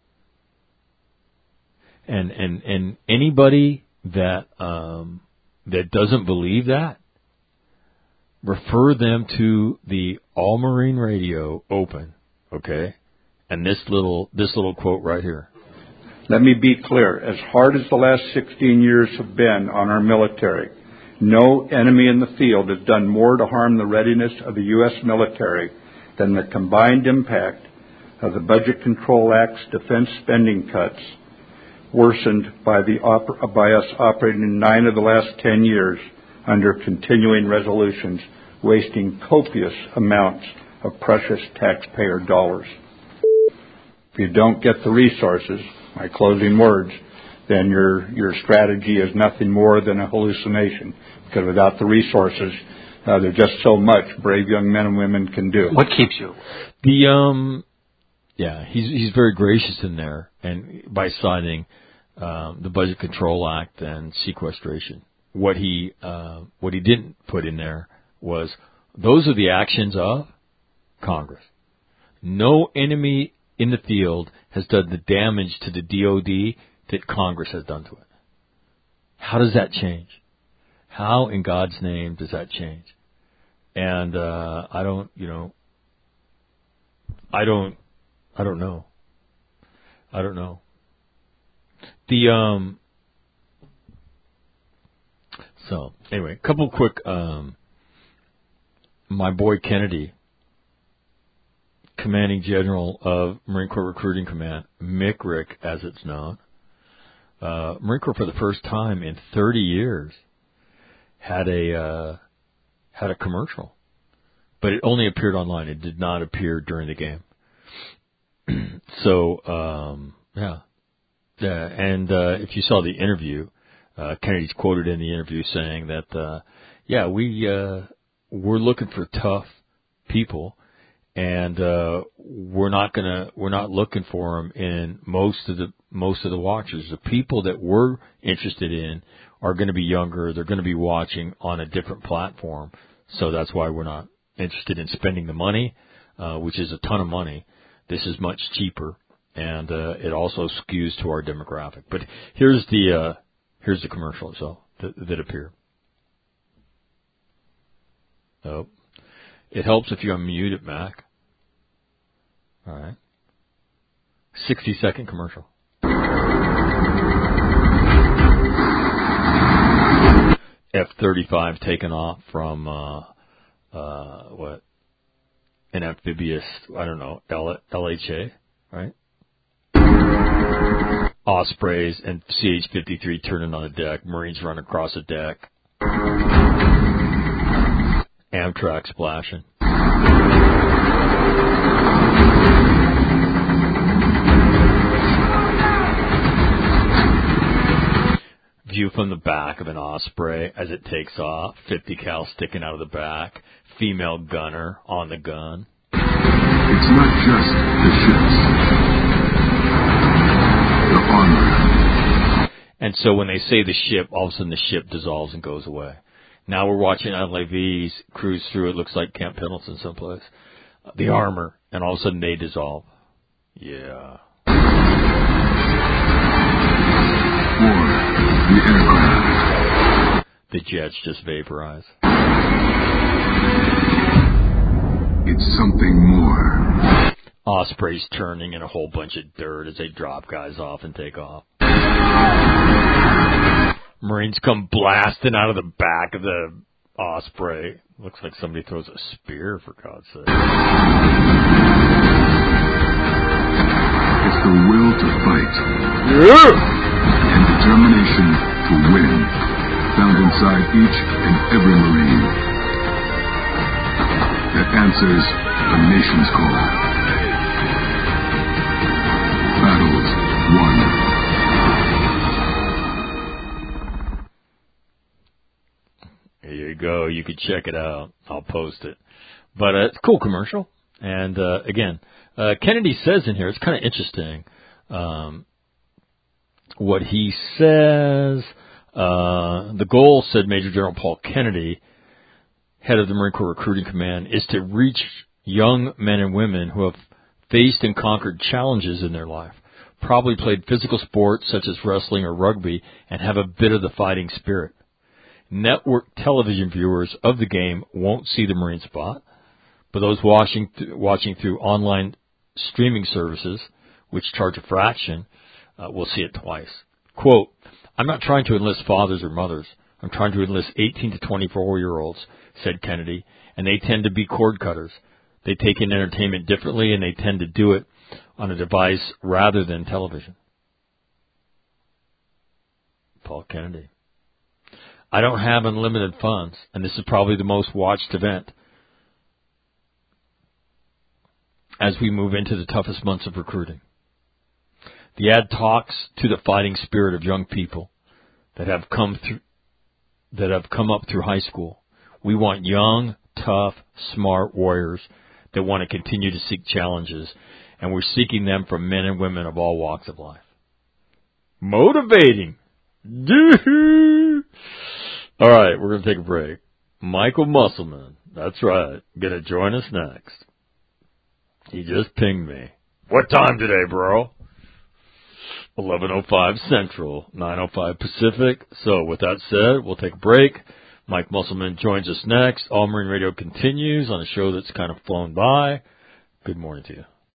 S1: And anybody that doesn't believe that, refer them to the All Marine Radio Open, okay? And this little quote right here.
S14: Let me be clear. As hard as the last 16 years have been on our military, no enemy in the field has done more to harm the readiness of the U.S. military than the combined impact of the Budget Control Act's defense spending cuts, worsened by us operating in 9 of the last 10 years under continuing resolutions, wasting copious amounts of precious taxpayer dollars. If you don't get the resources, my closing words, then your strategy is nothing more than a hallucination, because without the resources, there's just so much brave young men and women can do.
S13: What keeps you?
S1: He's very gracious in there, and by citing the Budget Control Act and sequestration. What he didn't put in there was those are the actions of Congress. No enemy in the field has done the damage to the DOD that Congress has done to it. How does that change? How in God's name does that change? And I don't know. So anyway, a couple quick. My boy Kennedy, Commanding General of Marine Corps Recruiting Command, MCRC as it's known, Marine Corps for the first time in 30 years had a commercial, but it only appeared online. It did not appear during the game. So yeah, and if you saw the interview, Kennedy's quoted in the interview saying that we're looking for tough people, and we're not looking for them in most of the watchers. The people that we're interested in are going to be younger. They're going to be watching on a different platform. So that's why we're not interested in spending the money, which is a ton of money. This is much cheaper, and it also skews to our demographic. But here's the commercial that appeared. Oh, it helps if you unmute it, Mac. All right. 60-second commercial. F-35 taken off from an amphibious, I don't know, LHA, right? Ospreys and CH-53 turning on the deck. Marines run across the deck. Amtrak splashing. View from the back of an Osprey as it takes off. 50 cal sticking out of the back. Female gunner on the gun.
S12: It's not just the ships. The armor.
S1: And so when they say the ship, all of a sudden the ship dissolves and goes away. Now we're watching LAVs cruise through. It looks like Camp Pendleton someplace. The armor, and all of a sudden they dissolve. Yeah.
S12: Or the aircraft.
S1: The jets just vaporize.
S12: It's something more.
S1: Ospreys turning in a whole bunch of dirt as they drop guys off and take off. Marines come blasting out of the back of the Osprey. Looks like somebody throws a spear, for God's sake.
S12: It's the will to fight.
S1: Yeah!
S12: And determination to win. Found inside each and every Marine. That answers the nation's call. Battles won.
S1: There you go. You could check it out. I'll post it. But it's a cool commercial. And again, Kennedy says in here, it's kind of interesting what he says. The goal, said Major General Paul Kennedy, head of the Marine Corps Recruiting Command, is to reach young men and women who have faced and conquered challenges in their life, probably played physical sports such as wrestling or rugby, and have a bit of the fighting spirit. Network television viewers of the game won't see the Marine spot, but those watching through online streaming services, which charge a fraction, will see it twice. Quote, I'm not trying to enlist fathers or mothers. I'm trying to enlist 18 to 24-year-olds, said Kennedy, and they tend to be cord cutters. They take in entertainment differently, and they tend to do it on a device rather than television. Paul Kennedy. I don't have unlimited funds, and this is probably the most watched event as we move into the toughest months of recruiting. The ad talks to the fighting spirit of young people that have come up through high school. We want young, tough, smart warriors that want to continue to seek challenges, and we're seeking them from men and women of all walks of life. Motivating. All right, we're going to take a break. Michael Musselman, that's right, going to join us next. He just pinged me. What time today, bro? 11:05 Central, 9:05 Pacific. So with that said, we'll take a break. Mike Musselman joins us next. All Marine Radio continues on a show that's kind of flown by. Good morning to you.